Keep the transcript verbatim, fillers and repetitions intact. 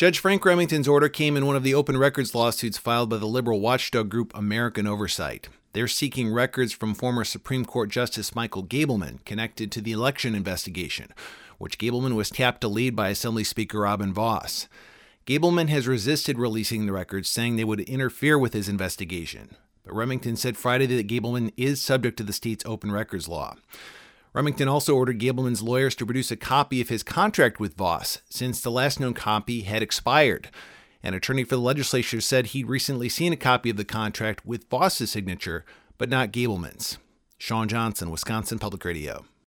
Judge Frank Remington's order came in one of the open records lawsuits filed by the liberal watchdog group American Oversight. They're seeking records from former Supreme Court Justice Michael Gableman connected to the election investigation, which Gableman was tapped to lead by Assembly Speaker Robin Vos. Gableman has resisted releasing the records, saying they would interfere with his investigation. But Remington said Friday that Gableman is subject to the state's open records law. Remington also ordered Gableman's lawyers to produce a copy of his contract with Vos, since the last known copy had expired. An attorney for the legislature said he'd recently seen a copy of the contract with Vos's signature, but not Gableman's. Sean Johnson, Wisconsin Public Radio.